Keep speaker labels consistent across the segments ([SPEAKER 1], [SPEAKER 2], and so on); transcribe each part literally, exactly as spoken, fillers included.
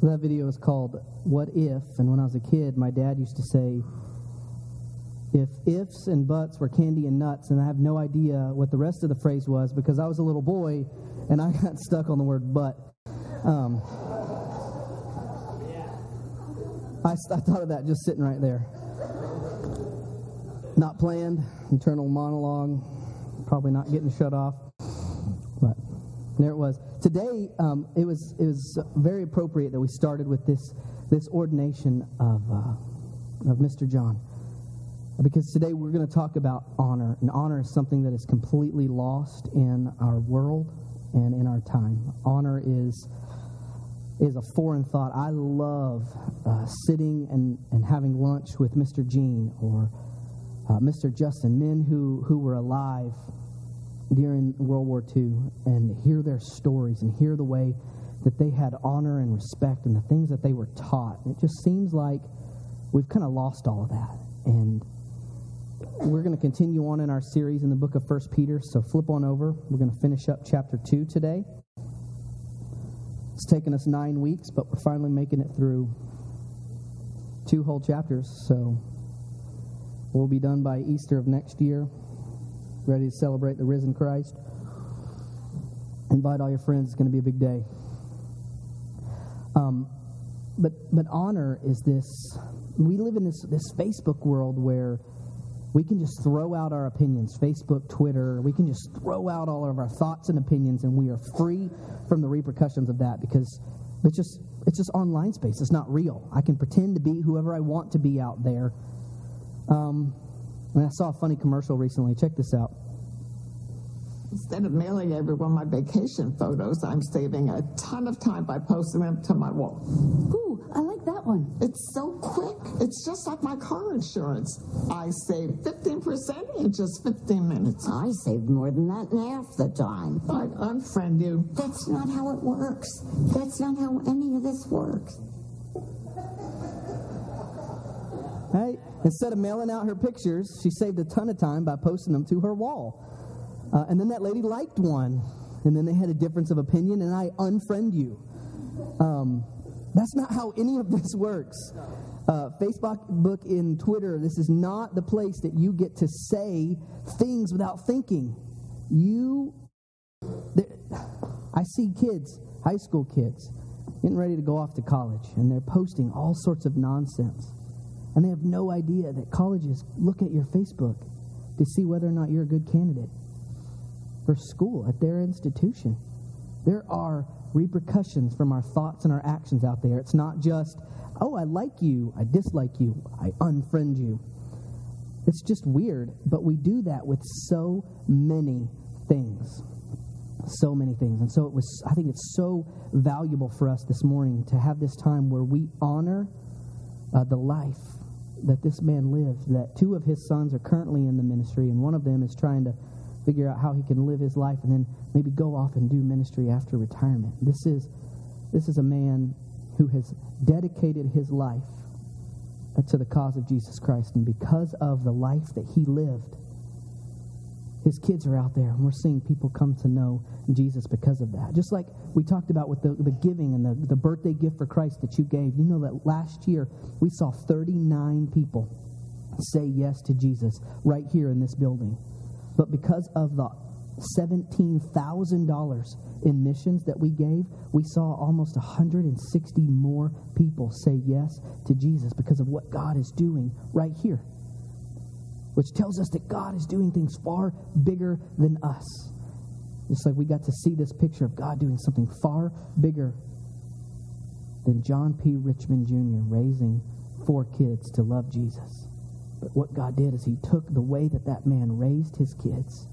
[SPEAKER 1] So that video is called What If? And when I was a kid, my dad used to say, if ifs and buts were candy and nuts, and I have no idea what the rest of the phrase was because I was a little boy and I got stuck on the word but. Um, I, I thought of that just sitting right there. Not planned, internal monologue, probably not getting shut off, but there it was. Today, um, it was it was very appropriate that we started with this this ordination of uh, of Mister John, because today we're going to talk about honor, and honor is something that is completely lost in our world and in our time. Honor is is a foreign thought. I love uh, sitting and, and having lunch with Mister Gene or uh, Mister Justin, men who, who were alive during World War Two, and hear their stories and hear the way that they had honor and respect and the things that they were taught. It just seems like we've kind of lost all of that. And we're going to continue on in our series in the book of First Peter, so flip on over. We're going to finish up chapter two today. It's taken us nine weeks, but we're finally making it through two whole chapters, so we'll be done by Easter of next year, ready to celebrate the risen Christ. Invite all your friends. It's going to be a big day. Um, but but honor is this. We live in this this Facebook world where we can just throw out our opinions. Facebook, Twitter. We can just throw out all of our thoughts and opinions, and we are free from the repercussions of that because it's just it's just online space. It's not real. I can pretend to be whoever I want to be out there. Um, and I saw a funny commercial recently. Check this out.
[SPEAKER 2] Instead of mailing everyone my vacation photos, I'm saving a ton of time by posting them to my wall.
[SPEAKER 3] Ooh, I like that one.
[SPEAKER 2] It's so quick. It's just like my car insurance. I save fifteen percent in just fifteen minutes.
[SPEAKER 3] I saved more than that in half the time.
[SPEAKER 2] I unfriend you.
[SPEAKER 3] That's not how it works. That's not how any of this works.
[SPEAKER 1] Hey, instead of mailing out her pictures, she saved a ton of time by posting them to her wall. Uh, and then that lady liked one, and then they had a difference of opinion, and I unfriend you. Um, that's not how any of this works. Uh, Facebook, book, and Twitter, this is not the place that you get to say things without thinking. You, I see kids, high school kids, getting ready to go off to college, and they're posting all sorts of nonsense. And they have no idea that colleges look at your Facebook to see whether or not you're a good candidate for school at their institution. There are repercussions from our thoughts and our actions out there. It's not just, oh, I like you, I dislike you, I unfriend you. It's just weird, but we do that with so many things. So many things. And so it was, I think it's so valuable for us this morning to have this time where we honor uh, the life that this man lived, that two of his sons are currently in the ministry, and one of them is trying to figure out how he can live his life and then maybe go off and do ministry after retirement. This is this is a man who has dedicated his life to the cause of Jesus Christ, and because of the life that he lived, his kids are out there, and we're seeing people come to know Jesus because of that. Just like we talked about with the, the giving and the, the birthday gift for Christ that you gave. You know that last year we saw thirty-nine people say yes to Jesus right here in this building. But because of the seventeen thousand dollars in missions that we gave, we saw almost one hundred sixty more people say yes to Jesus because of what God is doing right here. Which tells us that God is doing things far bigger than us. Just like we got to see this picture of God doing something far bigger than John P. Richmond Junior raising four kids to love Jesus. But what God did is he took the way that that man raised his kids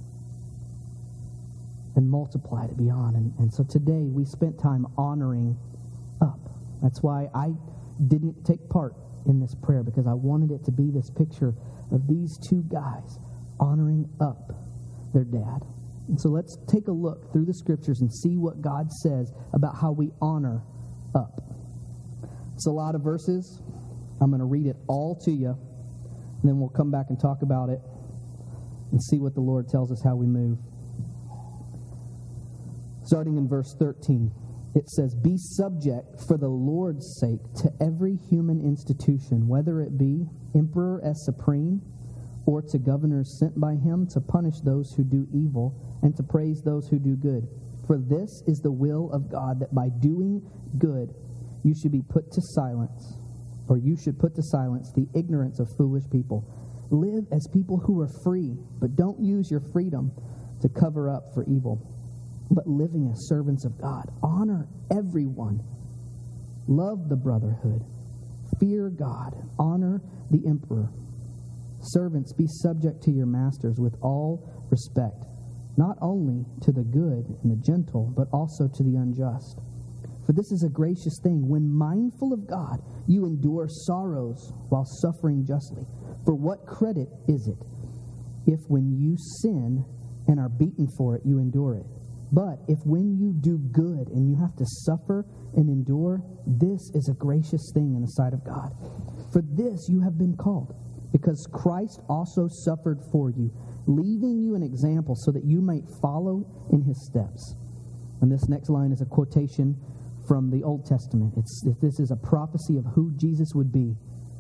[SPEAKER 1] and multiplied it beyond. And, and so today we spent time honoring up. That's why I didn't take part in this prayer, because I wanted it to be this picture of these two guys honoring up their dad. And so let's take a look through the scriptures and see what God says about how we honor up. It's a lot of verses. I'm going to read it all to you, and then we'll come back and talk about it and see what the Lord tells us how we move. Starting in verse thirteen. it says, "Be subject for the Lord's sake to every human institution, whether it be emperor as supreme, or to governors sent by him to punish those who do evil and to praise those who do good. For this is the will of God, that by doing good you should be put to silence, or you should put to silence the ignorance of foolish people. Live as people who are free, but don't use your freedom to cover up for evil, but living as servants of God. Honor everyone. Love the brotherhood. Fear God. Honor the emperor. Servants, be subject to your masters with all respect, not only to the good and the gentle, but also to the unjust. For this is a gracious thing, when mindful of God, you endure sorrows while suffering justly. For what credit is it if when you sin and are beaten for it, you endure it? But if when you do good and you have to suffer and endure, this is a gracious thing in the sight of God. For this you have been called, because Christ also suffered for you, leaving you an example so that you might follow in his steps." And this next line is a quotation from the Old Testament. It's, this is a prophecy of who Jesus would be.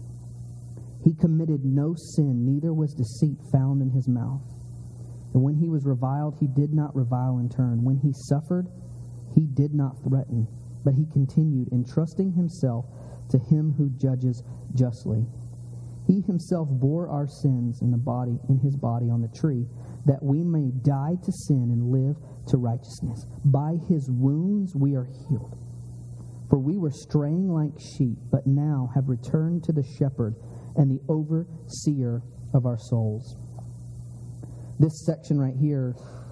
[SPEAKER 1] "He committed no sin, neither was deceit found in his mouth. And when he was reviled, he did not revile in turn. When he suffered, he did not threaten, but he continued, entrusting himself to him who judges justly. He himself bore our sins in the body, in his body on the tree, that we may die to sin and live to righteousness. By his wounds we are healed. For we were straying like sheep, but now have returned to the shepherd and the overseer of our souls." This section right here,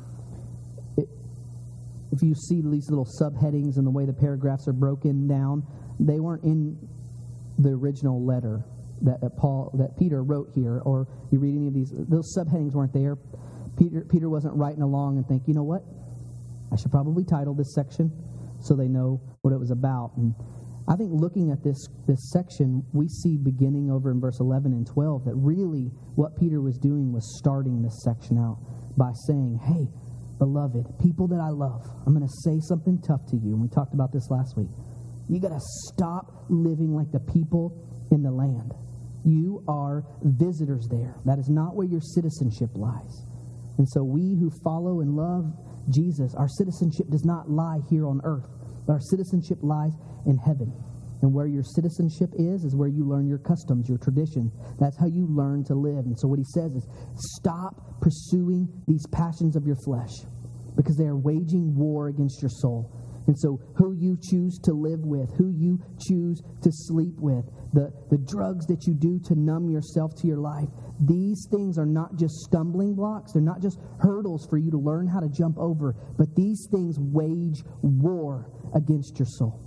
[SPEAKER 1] it, if you see these little subheadings and the way the paragraphs are broken down, they weren't in the original letter that, that Paul, that Peter wrote here. Or you read any of these, those subheadings weren't there. Peter, Peter wasn't writing along and think, you know what, I should probably title this section so they know what it was about. And I think looking at this this section, we see beginning over in verse eleven and twelve that really what Peter was doing was starting this section out by saying, hey, beloved, people that I love, I'm going to say something tough to you. And we talked about this last week. You got to stop living like the people in the land. You are visitors there. That is not where your citizenship lies. And so we who follow and love Jesus, our citizenship does not lie here on earth, but our citizenship lies in heaven. And where your citizenship is, is where you learn your customs, your traditions. That's how you learn to live. And so what he says is, stop pursuing these passions of your flesh, because they are waging war against your soul. And so who you choose to live with, who you choose to sleep with, the, the drugs that you do to numb yourself to your life, these things are not just stumbling blocks. They're not just hurdles for you to learn how to jump over, but these things wage war against your soul.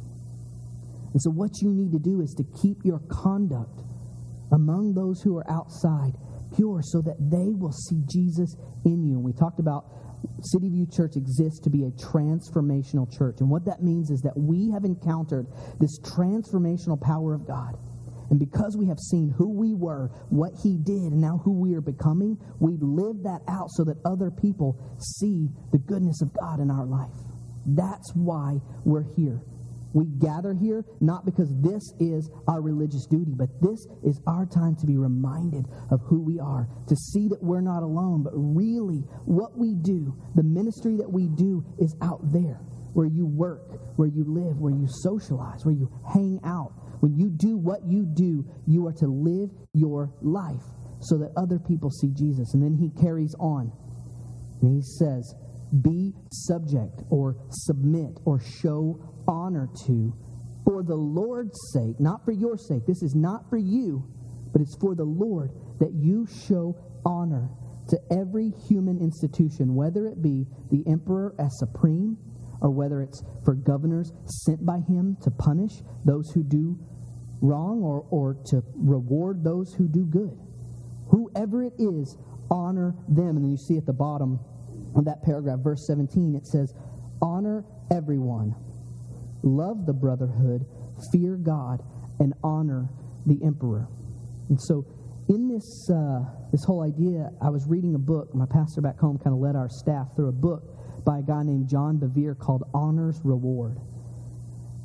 [SPEAKER 1] And so what you need to do is to keep your conduct among those who are outside pure so that they will see Jesus in you. And we talked about City View Church exists to be a transformational church. And what that means is that we have encountered this transformational power of God. And because we have seen who we were, what he did, and now who we are becoming, we live that out so that other people see the goodness of God in our life. That's why we're here. We gather here not because this is our religious duty, but this is our time to be reminded of who we are, to see that we're not alone, but really what we do, the ministry that we do is out there, where you work, where you live, where you socialize, where you hang out. When you do what you do, you are to live your life so that other people see Jesus. And then he carries on, and he says, be subject or submit or show honor to, for the Lord's sake, not for your sake. This is not for you, but it's for the Lord, that you show honor to every human institution, whether it be the emperor as supreme, or whether it's for governors sent by him to punish those who do wrong, or, or to reward those who do good. Whoever it is, honor them. And then you see at the bottom of that paragraph, verse seventeen, it says, honor everyone. Love the brotherhood, fear God, and honor the emperor. And so in this uh, this whole idea, I was reading a book. My pastor back home kind of led our staff through a book by a guy named John Bevere called Honor's Reward.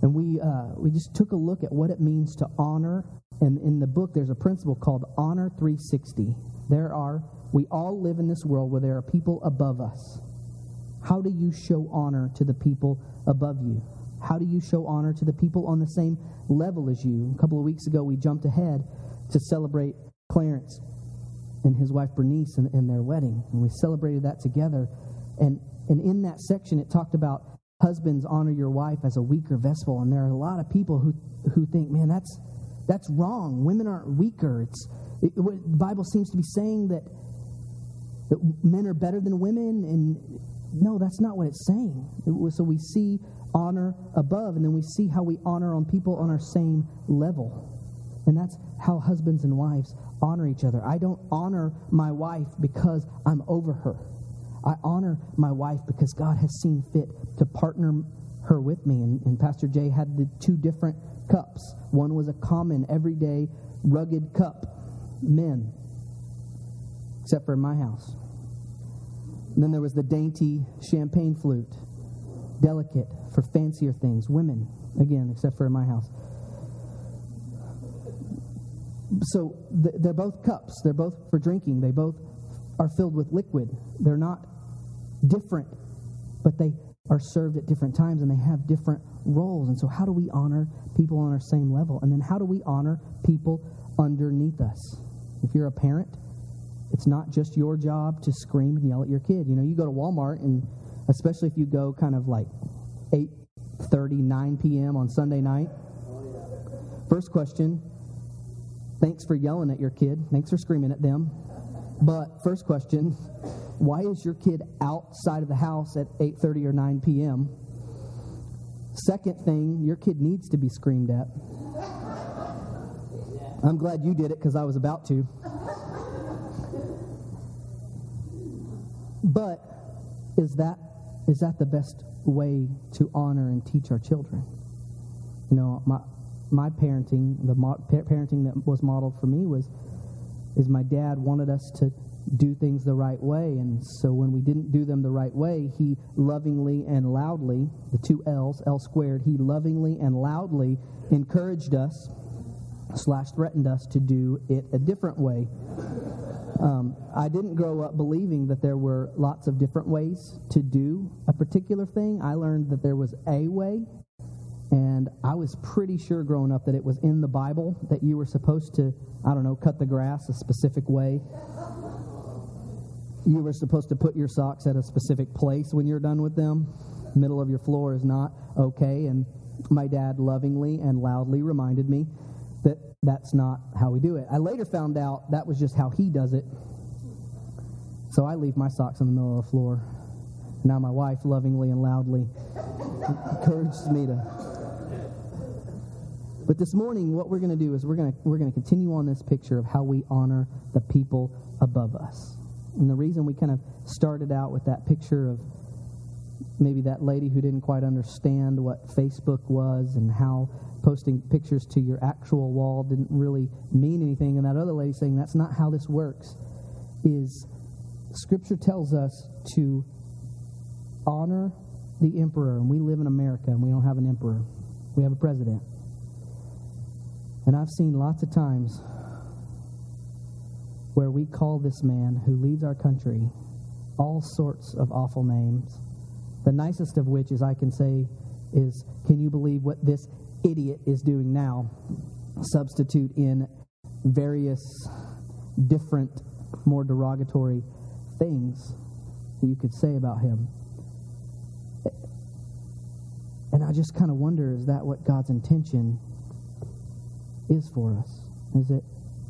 [SPEAKER 1] And we uh, we just took a look at what it means to honor. And in the book, there's a principle called Honor three sixty. There are, we all live in this world where there are people above us. How do you show honor to the people above you? How do you show honor to the people on the same level as you? A couple of weeks ago, we jumped ahead to celebrate Clarence and his wife Bernice and, and their wedding. And we celebrated that together. And, and in that section, it talked about husbands honor your wife as a weaker vessel. And there are a lot of people who, who think, man, that's that's wrong. Women aren't weaker. It's it, it, the Bible seems to be saying that, that men are better than women. And no, that's not what it's saying. It was, so we see honor above, and then we see how we honor on people on our same level. And that's how husbands and wives honor each other. I don't honor my wife because I'm over her. I honor my wife because God has seen fit to partner her with me. And, and Pastor Jay had the two different cups. One was a common, everyday, rugged cup, men, except for in my house. And then there was the dainty champagne flute, delicate for fancier things, women, again, except for in my house. So th- they're both cups. They're both for drinking. They both are filled with liquid. They're not different, but they are served at different times, and they have different roles. And so how do we honor people on our same level? And then how do we honor people underneath us? If you're a parent, it's not just your job to scream and yell at your kid. You know, you go to Walmart, and especially if you go kind of like eight thirty, nine p.m. on Sunday night, first question, thanks for yelling at your kid. Thanks for screaming at them. But first question, why is your kid outside of the house at eight thirty or nine p.m.? Second thing, your kid needs to be screamed at. I'm glad you did it because I was about to. But is that is that the best way to honor and teach our children? You know, my my parenting, the mo- parenting that was modeled for me was, is my dad wanted us to do things the right way, and so when we didn't do them the right way, he lovingly and loudly, the two L's, L squared, he lovingly and loudly encouraged us, slash threatened us to do it a different way. Um, I didn't grow up believing that there were lots of different ways to do a particular thing. I learned that there was a way, and I was pretty sure growing up that it was in the Bible that you were supposed to, I don't know, cut the grass a specific way. You were supposed to put your socks at a specific place when you're done with them. Middle of your floor is not okay, and my dad lovingly and loudly reminded me that that's not how we do it. I later found out that was just how he does it. So I leave my socks in the middle of the floor. Now my wife lovingly and loudly encourages me to. But this morning, what we're going to do is we're going to we're going to continue on this picture of how we honor the people above us. And the reason we kind of started out with that picture of maybe that lady who didn't quite understand what Facebook was and how posting pictures to your actual wall didn't really mean anything, and that other lady saying that's not how this works, is Scripture tells us to honor the emperor. And we live in America, and we don't have an emperor. We have a president. And I've seen lots of times where we call this man who leads our country all sorts of awful names. The nicest of which is I can say is, can you believe what this idiot is doing now? Substitute in various different, more derogatory things that you could say about him. And I just kind of wonder, is that what God's intention is for us? Is it?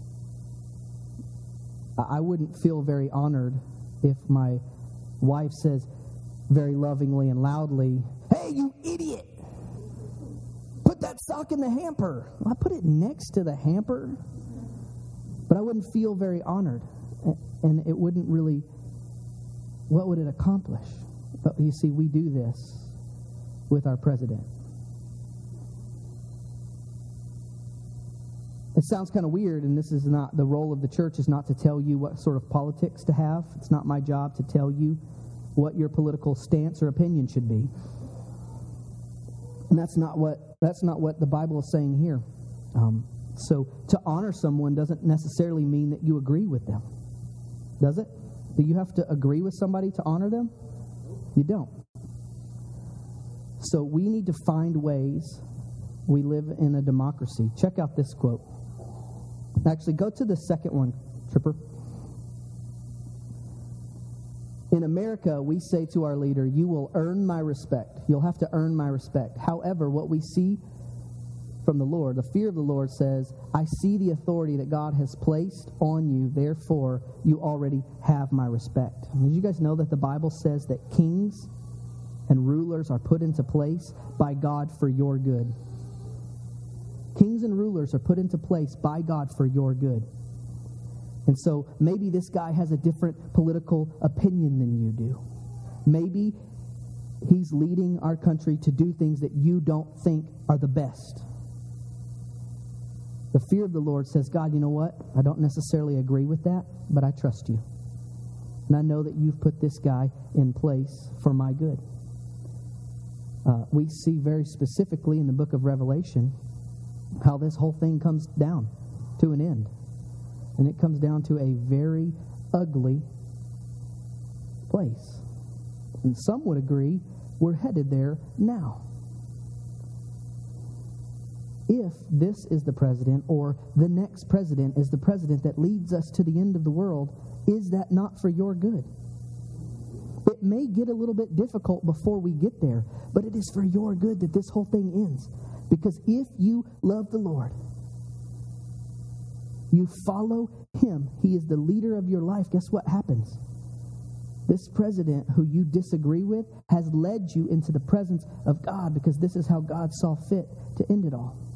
[SPEAKER 1] I wouldn't feel very honored if my wife says very lovingly and loudly, "Hey, you idiot! Put that sock in the hamper." Well, I put it next to the hamper, but I wouldn't feel very honored, and it wouldn't really, what would it accomplish? But you see, we do this with our president. It sounds kind of weird, and this is not, the role of the church is not to tell you what sort of politics to have. It's not my job to tell you what your political stance or opinion should be. And that's not what that's not what the Bible is saying here. Um, so to honor someone doesn't necessarily mean that you agree with them. Does it? Do you have to agree with somebody to honor them? You don't. So we need to find ways. We live in a democracy. Check out this quote. Actually, go to the second one, Tripper. In America, we say to our leader, you will earn my respect. You'll have to earn my respect. However, what we see from the Lord, the fear of the Lord says, I see the authority that God has placed on you, therefore you already have my respect. Did you guys know that the Bible says that kings and rulers are put into place by God for your good? Kings and rulers are put into place by God for your good. And so maybe this guy has a different political opinion than you do. Maybe he's leading our country to do things that you don't think are the best. The fear of the Lord says, God, you know what? I don't necessarily agree with that, but I trust you. And I know that you've put this guy in place for my good. Uh, we see very specifically in the book of Revelation how this whole thing comes down to an end. And it comes down to a very ugly place. And some would agree we're headed there now. If this is the president, or the next president is the president that leads us to the end of the world, is that not for your good? It may get a little bit difficult before we get there, but it is for your good that this whole thing ends. Because if you love the Lord, you follow him, he is the leader of your life, guess what happens? This president who you disagree with has led you into the presence of God, because this is how God saw fit to end it all.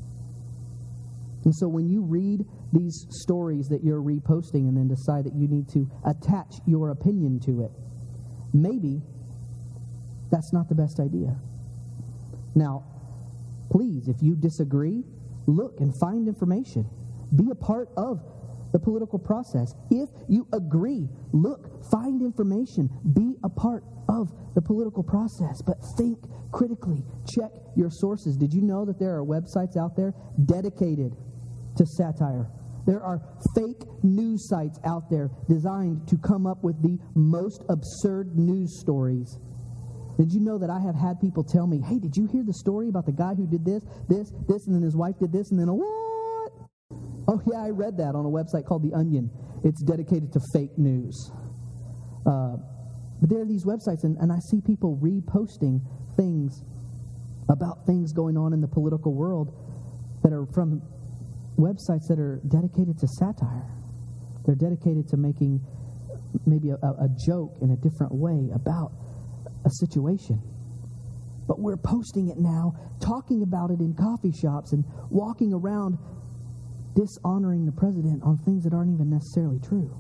[SPEAKER 1] And so when you read these stories that you're reposting and then decide that you need to attach your opinion to it, maybe that's not the best idea. Now, please, if you disagree, look and find information. Be a part of the political process. If you agree, look, find information. Be a part of the political process. But think critically. Check your sources. Did you know that there are websites out there dedicated to satire? There are fake news sites out there designed to come up with the most absurd news stories. Did you know that I have had people tell me, hey, did you hear the story about the guy who did this, this, this, and then his wife did this, and then a what? Oh, yeah, I read that on a website called The Onion. It's dedicated to fake news. Uh, but there are these websites, and, and I see people reposting things about things going on in the political world that are from websites that are dedicated to satire. They're dedicated to making maybe a, a joke in a different way about a situation. But we're posting it now, talking about it in coffee shops and walking around dishonoring the president on things that aren't even necessarily true.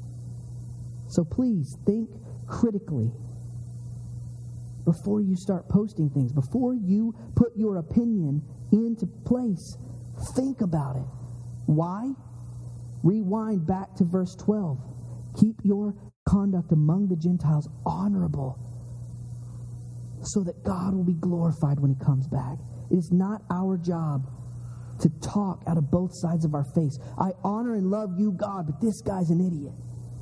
[SPEAKER 1] So please think critically before you start posting things, before you put your opinion into place. Think about it. Why? Rewind back to verse twelve. Keep your conduct among the Gentiles honorable, so that God will be glorified when he comes back. It is not our job to talk out of both sides of our face. I honor and love you, God, but this guy's an idiot.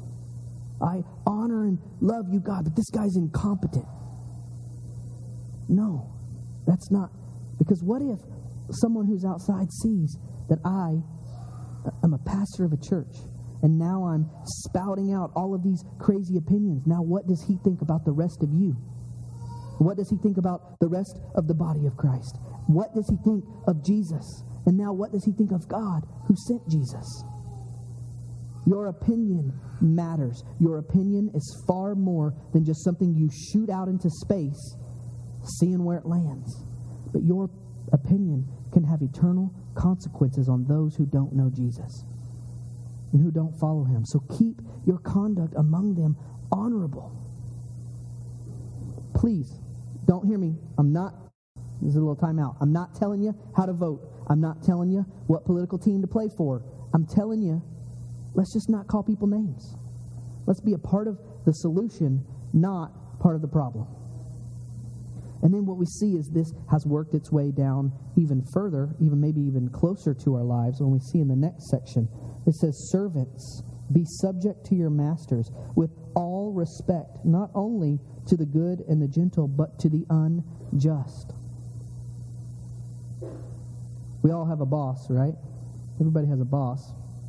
[SPEAKER 1] I honor and love you, God, but this guy's incompetent. No, that's not. Because what if someone who's outside sees that I am a pastor of a church, and now I'm spouting out all of these crazy opinions? Now what does he think about the rest of you? What does he think about the rest of the body of Christ? What does he think of Jesus? And now what does he think of God who sent Jesus? Your opinion matters. Your opinion is far more than just something you shoot out into space, seeing where it lands. But your opinion can have eternal consequences on those who don't know Jesus and who don't follow him. So keep your conduct among them honorable. Please, don't hear me. I'm not, this is a little timeout. I'm not telling you how to vote. I'm not telling you what political team to play for. I'm telling you, let's just not call people names. Let's be a part of the solution, not part of the problem. And then what we see is this has worked its way down even further, even maybe even closer to our lives when we see in the next section. It says, servants, be subject to your masters with all respect, not only to the good and the gentle, but to the unjust. We all have a boss, right? Everybody has a boss.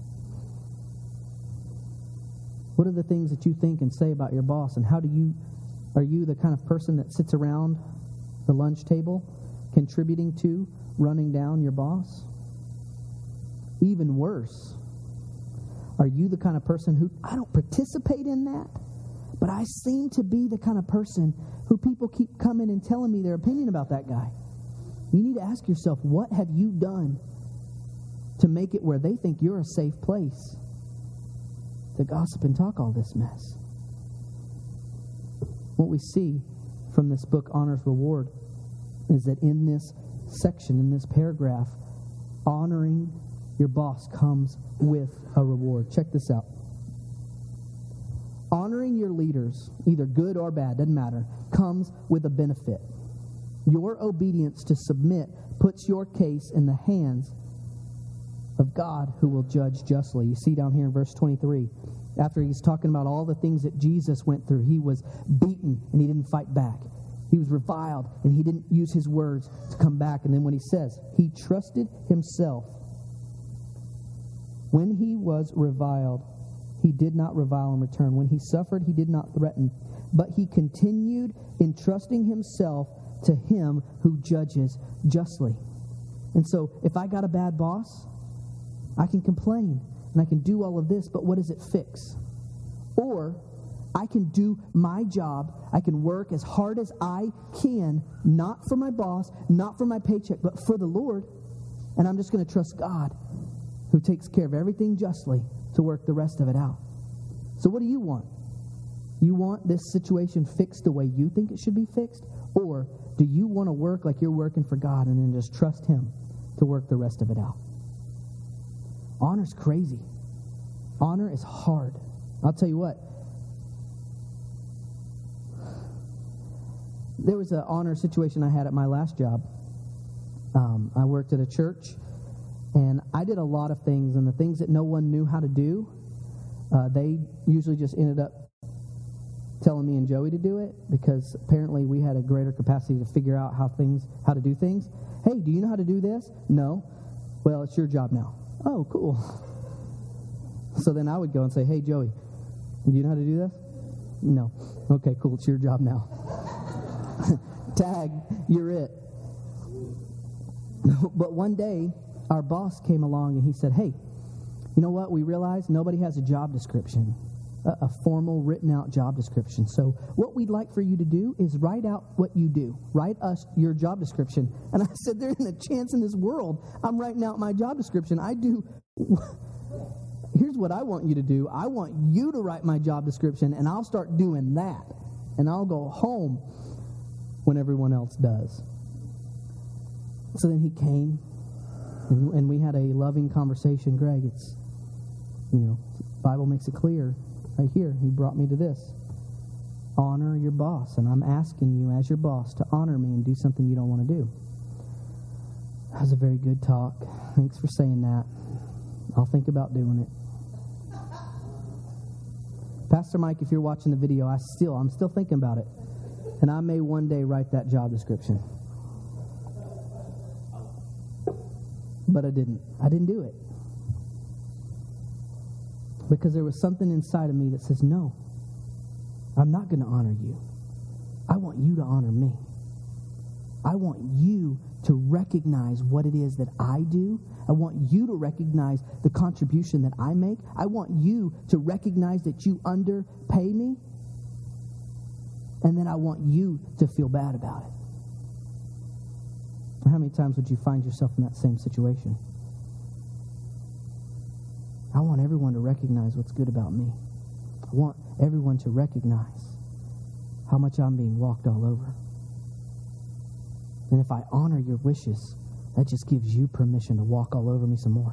[SPEAKER 1] What are the things that you think and say about your boss? And how do you, are you the kind of person that sits around the lunch table contributing to running down your boss? Even worse, are you the kind of person who, I don't participate in that, but I seem to be the kind of person who people keep coming and telling me their opinion about that guy? You need to ask yourself, what have you done to make it where they think you're a safe place to gossip and talk all this mess? What we see from this book, Honor's Reward, is that in this section, in this paragraph, honoring your boss comes with a reward. Check this out. Honoring your leaders, either good or bad, doesn't matter, comes with a benefit. Your obedience to submit puts your case in the hands of God, who will judge justly. You see down here in verse twenty-three, after he's talking about all the things that Jesus went through, he was beaten and he didn't fight back. He was reviled and he didn't use his words to come back. And then when he says, he trusted himself. When he was reviled, he did not revile in return. When he suffered, he did not threaten, but he continued entrusting himself to him who judges justly. And so if I got a bad boss, I can complain and I can do all of this, but what does it fix? Or I can do my job. I can work as hard as I can, not for my boss, not for my paycheck, but for the Lord. And I'm just going to trust God, who takes care of everything justly, to work the rest of it out. So what do you want? You want this situation fixed the way you think it should be fixed? Or do you want to work like you're working for God and then just trust Him to work the rest of it out? Honor's crazy. Honor is hard. I'll tell you what. There was an honor situation I had at my last job. Um, I worked at a church, and I did a lot of things, and the things that no one knew how to do, uh, they usually just ended up telling me and Joey to do it, because apparently we had a greater capacity to figure out how things, how to do things. Hey, do you know how to do this? No. Well, it's your job now. Oh, cool. So then I would go and say, hey, Joey, do you know how to do this? No. Okay, cool. It's your job now. Tag, you're it. But one day, our boss came along and he said, hey, you know what? We realized nobody has a job description, a, a formal written out job description. So what we'd like for you to do is write out what you do. Write us your job description. And I said, there isn't a chance in this world I'm writing out my job description. I do... Here's what I want you to do. I want you to write my job description, and I'll start doing that. And I'll go home when everyone else does. So then he came, and, and we had a loving conversation. Greg, it's, you know, the Bible makes it clear right here. He brought me to this. Honor your boss. And I'm asking you as your boss to honor me and do something you don't want to do. That was a very good talk. Thanks for saying that. I'll think about doing it. Pastor Mike, if you're watching the video, I still, I'm still thinking about it. And I may one day write that job description. But I didn't. I didn't do it. Because there was something inside of me that says, no, I'm not going to honor you. I want you to honor me. I want you to recognize what it is that I do. I want you to recognize the contribution that I make. I want you to recognize that you underpay me. And then I want you to feel bad about it. How many times would you find yourself in that same situation? I want everyone to recognize what's good about me. I want everyone to recognize how much I'm being walked all over. And if I honor your wishes, that just gives you permission to walk all over me some more.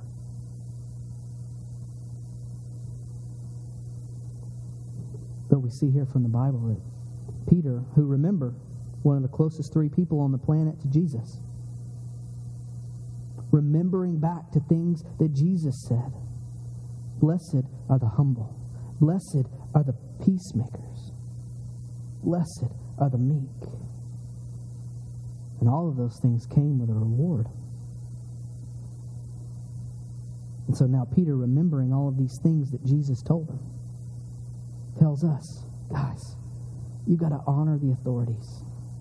[SPEAKER 1] But we see here from the Bible that Peter, who, remember, one of the closest three people on the planet to Jesus. Remembering back to things that Jesus said. Blessed are the humble. Blessed are the peacemakers. Blessed are the meek. And all of those things came with a reward. And so now Peter, remembering all of these things that Jesus told him, tells us, guys, you got to honor the authorities.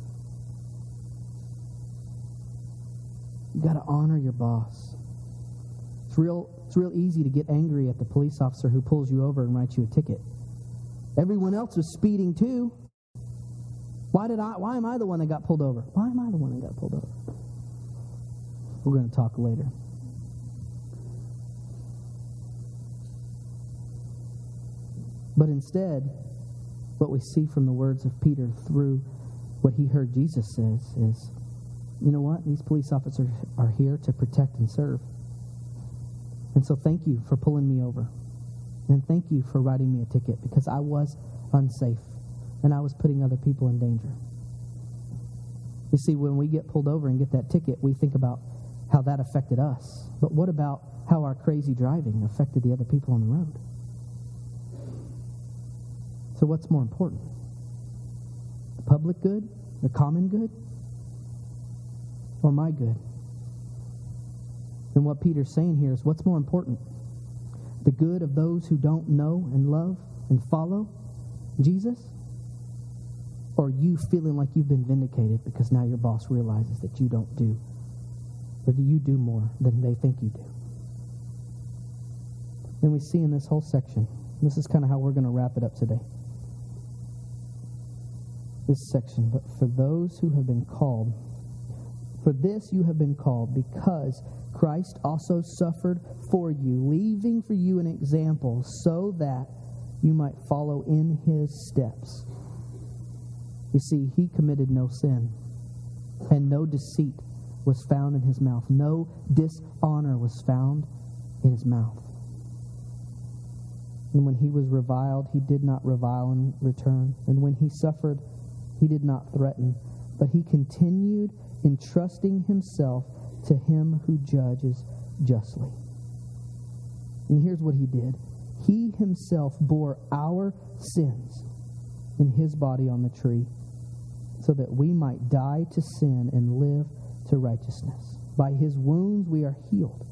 [SPEAKER 1] You got to honor your boss. It's real, it's real easy to get angry at the police officer who pulls you over and writes you a ticket. Everyone else was speeding too. Why did I? Why am I the one that got pulled over? Why am I the one that got pulled over? We're going to talk later. But instead, what we see from the words of Peter through what he heard Jesus says is, you know what? These police officers are here to protect and serve. And so thank you for pulling me over. And thank you for writing me a ticket, because I was unsafe and I was putting other people in danger. You see, when we get pulled over and get that ticket, we think about how that affected us. But what about how our crazy driving affected the other people on the road? So what's more important? The public good? The common good? Or my good? And what Peter's saying here is, what's more important? The good of those who don't know and love and follow Jesus? Or you feeling like you've been vindicated because now your boss realizes that you don't do, or that you do more than they think you do? And we see in this whole section, this is kind of how we're going to wrap it up today. This section, but for those who have been called, for this you have been called, because Christ also suffered for you, leaving for you an example, so that you might follow in his steps. You see, he committed no sin, and no deceit was found in his mouth. No dishonor was found in his mouth. And when he was reviled, he did not revile in return. And when he suffered, he did not threaten, but he continued entrusting himself to him who judges justly. And here's what he did. He himself bore our sins in his body on the tree, so that we might die to sin and live to righteousness. By his wounds we are healed.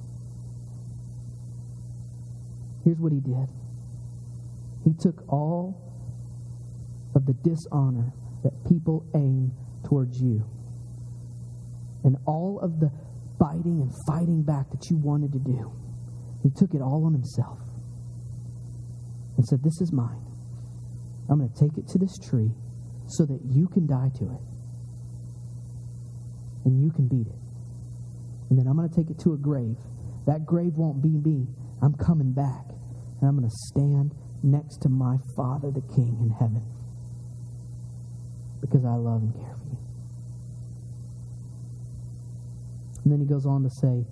[SPEAKER 1] Here's what he did. He took all of the dishonor that people aim towards you, and all of the biting and fighting back that you wanted to do. He took it all on himself and said, this is mine. I'm going to take it to this tree so that you can die to it and you can beat it. And then I'm going to take it to a grave. That grave won't be me. I'm coming back, and I'm going to stand next to my Father, the King in heaven, because I love and care for you. And then he goes on to say,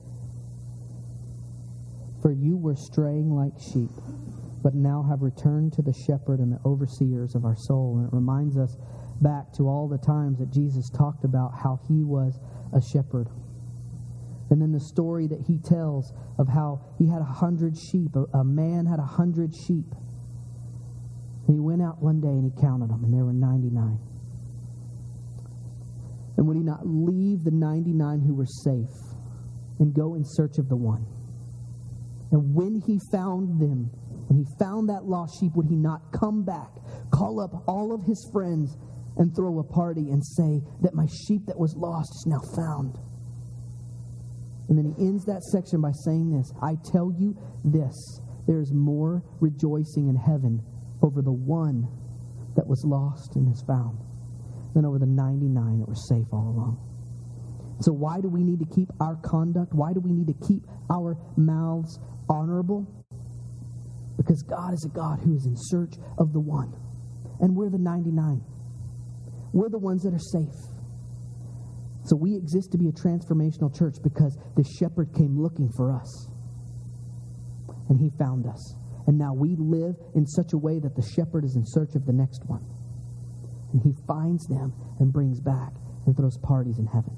[SPEAKER 1] for you were straying like sheep, but now have returned to the shepherd and the overseers of our soul. And it reminds us back to all the times that Jesus talked about how he was a shepherd. And then the story that he tells of how he had a hundred sheep. A, a man had a hundred sheep. And he went out one day and he counted them, and there were ninety-nine. And would he not leave the ninety-nine who were safe and go in search of the one? And when he found them, when he found that lost sheep, would he not come back, call up all of his friends, and throw a party and say that my sheep that was lost is now found? And then he ends that section by saying this, I tell you this, there is more rejoicing in heaven over the one that was lost and is found than over the ninety-nine that were safe all along. So why do we need to keep our conduct? Why do we need to keep our mouths honorable? Because God is a God who is in search of the one. And we're the ninety-nine. We're the ones that are safe. So we exist to be a transformational church because the shepherd came looking for us. And he found us. And now we live in such a way that the shepherd is in search of the next one. And he finds them and brings back and throws parties in heaven.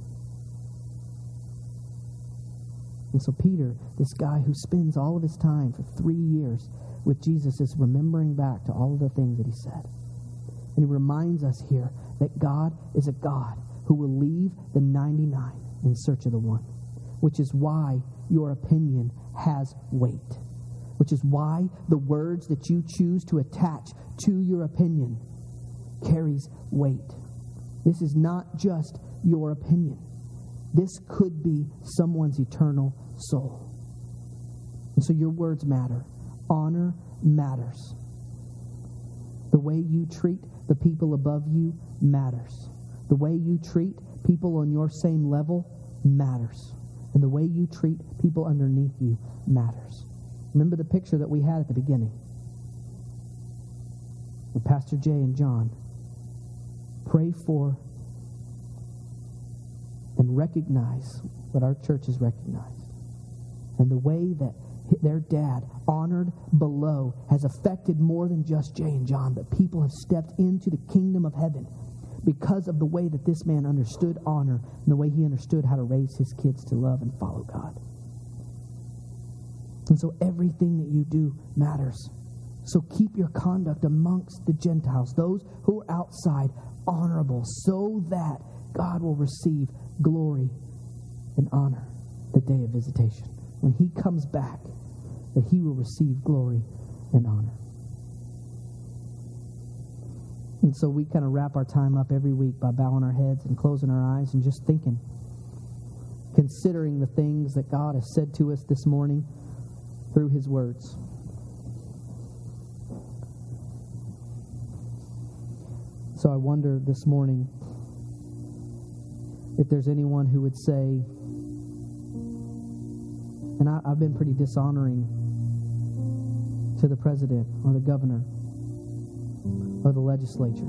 [SPEAKER 1] And so Peter, this guy who spends all of his time for three years with Jesus, is remembering back to all of the things that he said. And he reminds us here that God is a God who will leave the ninety-nine in search of the one, which is why your opinion has weight, which is why the words that you choose to attach to your opinion carries weight. This is not just your opinion. This could be someone's eternal soul. And so your words matter. Honor matters. The way you treat the people above you matters. The way you treat people on your same level matters. And the way you treat people underneath you matters. Remember the picture that we had at the beginning with Pastor Jay and John. Pray for and recognize what our church has recognized. And the way that their dad, honored below, has affected more than just Jay and John, but people have stepped into the kingdom of heaven because of the way that this man understood honor and the way he understood how to raise his kids to love and follow God. And so everything that you do matters. So keep your conduct amongst the Gentiles, those who are outside, honorable, so that God will receive glory and honor the day of visitation. When he comes back, that he will receive glory and honor. And so we kind of wrap our time up every week by bowing our heads and closing our eyes and just thinking, considering the things that God has said to us this morning through his words. So I wonder this morning if there's anyone who would say, and I, I've been pretty dishonoring to the president or the governor or the legislature.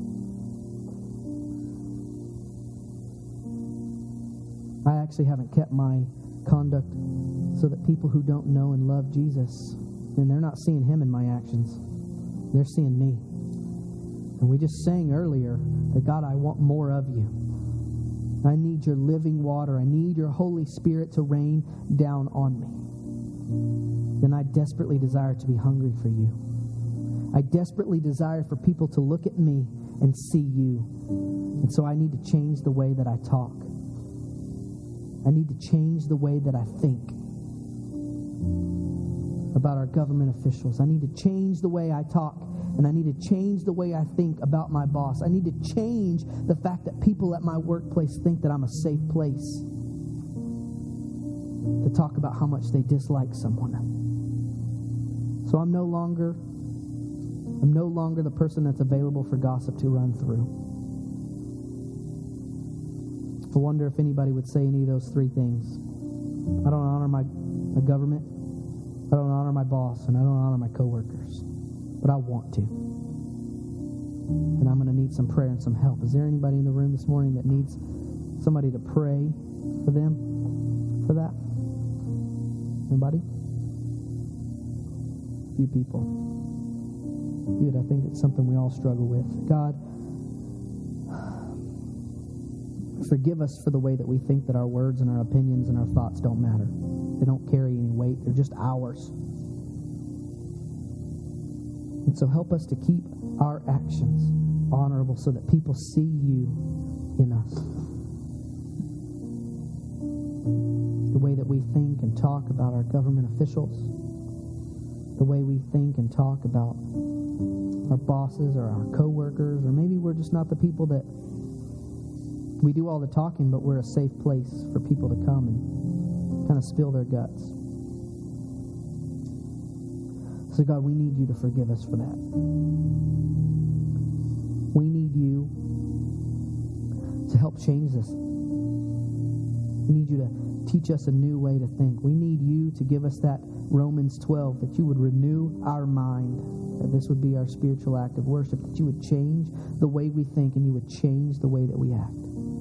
[SPEAKER 1] I actually haven't kept my conduct so that people who don't know and love Jesus, and they're not seeing him in my actions, they're seeing me. And we just sang earlier that, God, I want more of you. I need your living water. I need your Holy Spirit to rain down on me. Then I desperately desire to be hungry for you. I desperately desire for people to look at me and see you. And so I need to change the way that I talk. I need to change the way that I think about our government officials. I need to change the way I talk, and I need to change the way I think about my boss. I need to change the fact that people at my workplace think that I'm a safe place to talk about how much they dislike someone. So I'm no longer I'm no longer the person that's available for gossip to run through. I wonder if anybody would say any of those three things. I don't honor my, my government. I don't honor my boss, and I don't honor my coworkers. But I want to. And I'm going to need some prayer and some help. Is there anybody in the room this morning that needs somebody to pray for them? For that? Anybody? A few people. Good. I think it's something we all struggle with. God, forgive us for the way that we think that our words and our opinions and our thoughts don't matter. They don't carry any weight. They're just ours. And so help us to keep our actions honorable so that people see you in us. The way that we think and talk about our government officials, the way we think and talk about our bosses or our coworkers, or maybe we're just not the people that we do all the talking, but we're a safe place for people to come and kind of spill their guts. So God, we need you to forgive us for that. We need you to help change this. We need you to teach us a new way to think. We need you to give us that Romans twelve, that you would renew our mind, that this would be our spiritual act of worship, that you would change the way we think and you would change the way that we act.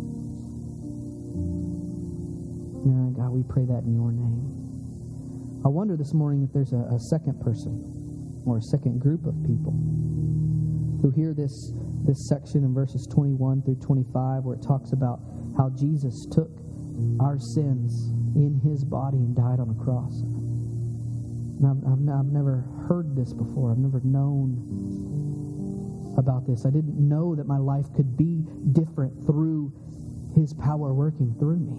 [SPEAKER 1] And God, we pray that in your name. I wonder this morning if there's a, a second person or a second group of people who hear this this section in verses twenty-one through twenty-five where it talks about how Jesus took our sins in his body and died on a cross. And I've, I've, I've never heard this before. I've never known about this. I didn't know that my life could be different through his power working through me.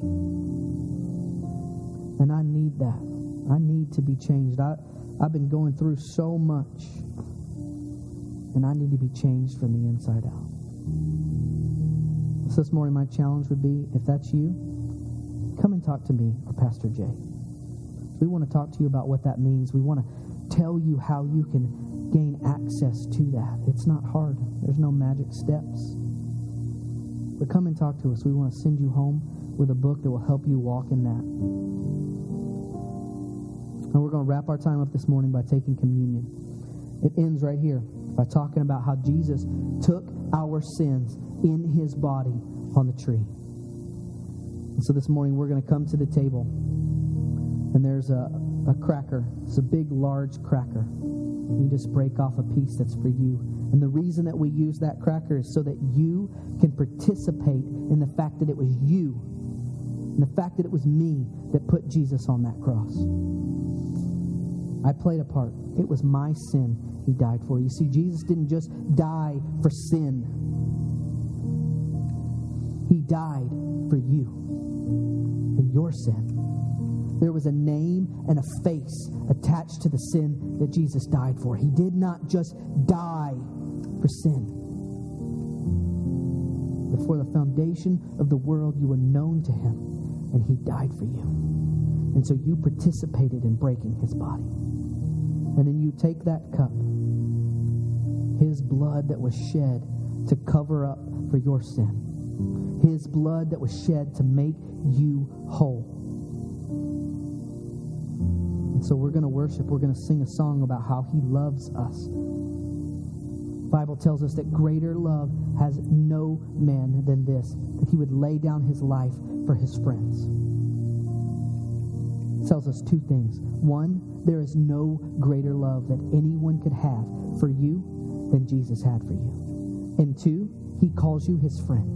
[SPEAKER 1] And I need that. I need to be changed. I, I've been going through so much, and I need to be changed from the inside out. So this morning my challenge would be, if that's you, come and talk to me or Pastor Jay. We want to talk to you about what that means. We want to tell you how you can gain access to that. It's not hard. There's no magic steps. But come and talk to us. We want to send you home with a book that will help you walk in that. And we're going to wrap our time up this morning by taking communion. It ends right here by talking about how Jesus took our sins in his body on the tree. And so this morning we're going to come to the table, and there's a, a cracker. It's a big, large cracker. You just break off a piece that's for you. And the reason that we use that cracker is so that you can participate in the fact that it was you, and the fact that it was me that put Jesus on that cross. I played a part. It was my sin he died for. You see, Jesus didn't just die for sin. He died for you and your sin. There was a name and a face attached to the sin that Jesus died for. He did not just die for sin. Before the foundation of the world, you were known to him, and he died for you. And so you participated in breaking his body. And then you take that cup, his blood that was shed to cover up for your sin, his blood that was shed to make you whole. And so we're going to worship. We're going to sing a song about how he loves us. The Bible tells us that greater love has no man than this, that he would lay down his life for his friends. It tells us two things. One, there is no greater love that anyone could have for you than Jesus had for you. And two, he calls you his friend.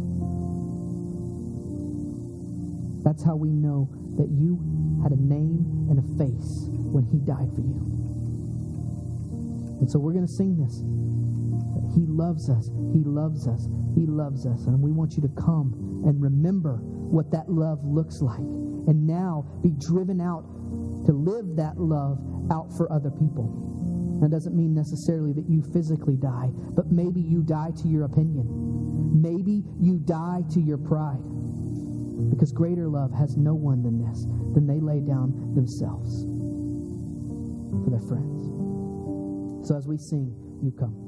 [SPEAKER 1] That's how we know that you had a name and a face when he died for you. And so we're going to sing this. He loves us. He loves us. He loves us. And we want you to come and remember what that love looks like. And now be driven out to live that love out for other people. That doesn't mean necessarily that you physically die, but maybe you die to your opinion. Maybe you die to your pride. Because greater love has no one than this, than they lay down themselves for their friends. So as we sing, you come.